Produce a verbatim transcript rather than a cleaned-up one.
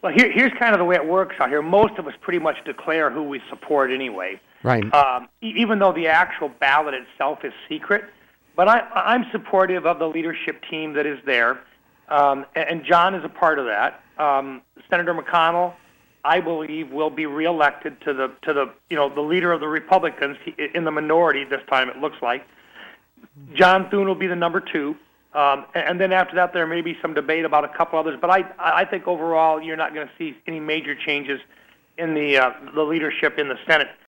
Well, here, here's kind of the way it works out here. Most of us pretty much declare who we support anyway. Right. Um, e- even though the actual ballot itself is secret. But I, I'm supportive of the leadership team that is there, um, and, and John is a part of that. Um, Senator McConnell, I believe, will be reelected to the to the you know the leader of the Republicans he, in the minority this time. It looks like John Thune will be the number two. Um, and then after that, there may be some debate about a couple others. But I, I think overall, you're not going to see any major changes in the uh, the leadership in the Senate.